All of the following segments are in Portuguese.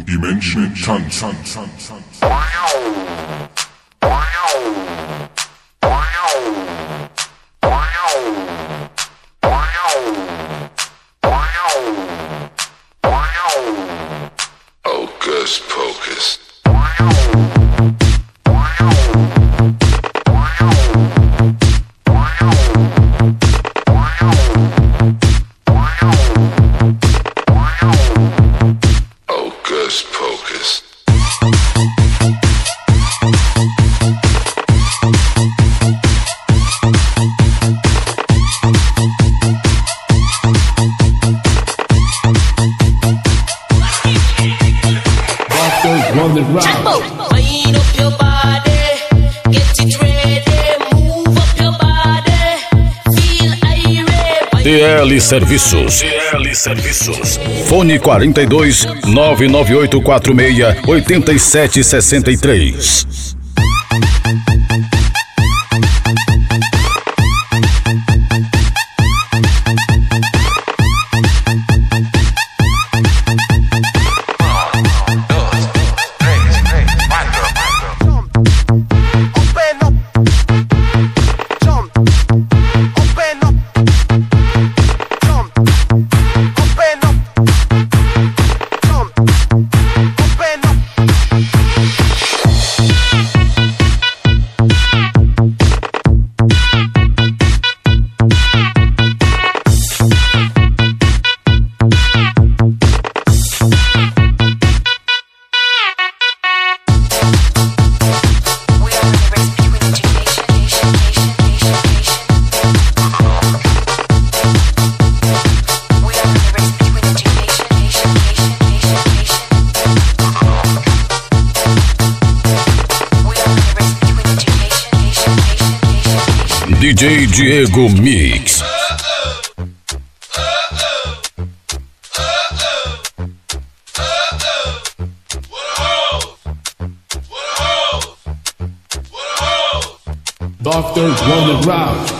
Die Menschen tanzen. Hocus pocus. Hocus pocus. Wind up your body, get it ready, move up your body, feel irate. DL Serviços. Fone 42 998 46 87 63. DJ Diego Mix. Doctor Ronald Round.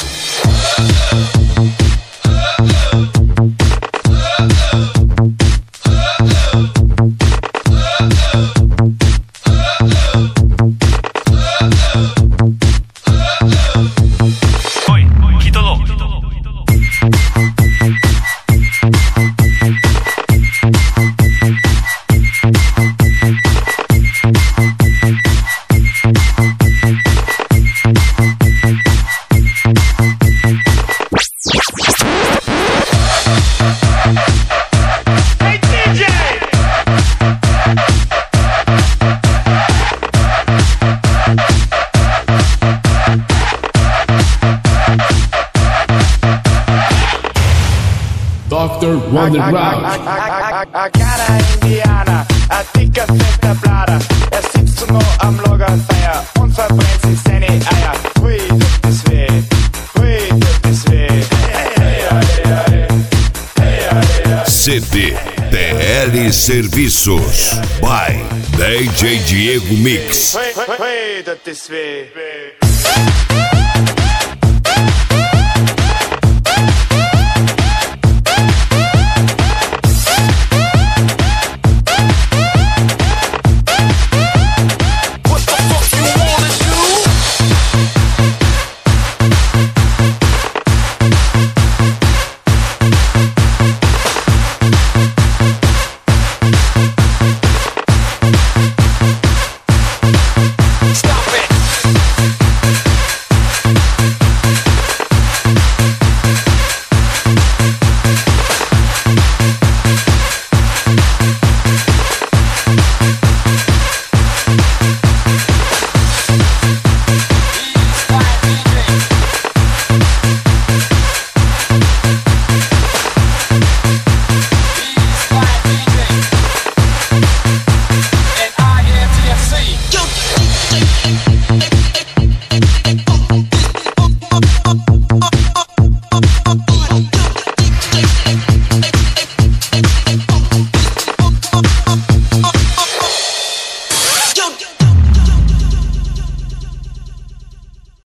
Dr. Ronald Round. A cara indiana, a dicke fette Blader. Sitzt nur am Lagerfeuer und verbrennt sich seine Eier. Hui, tut es weh, hui, tut es weh. CD DL Serviços by DJ Diego Mix. Hui, tut es weh.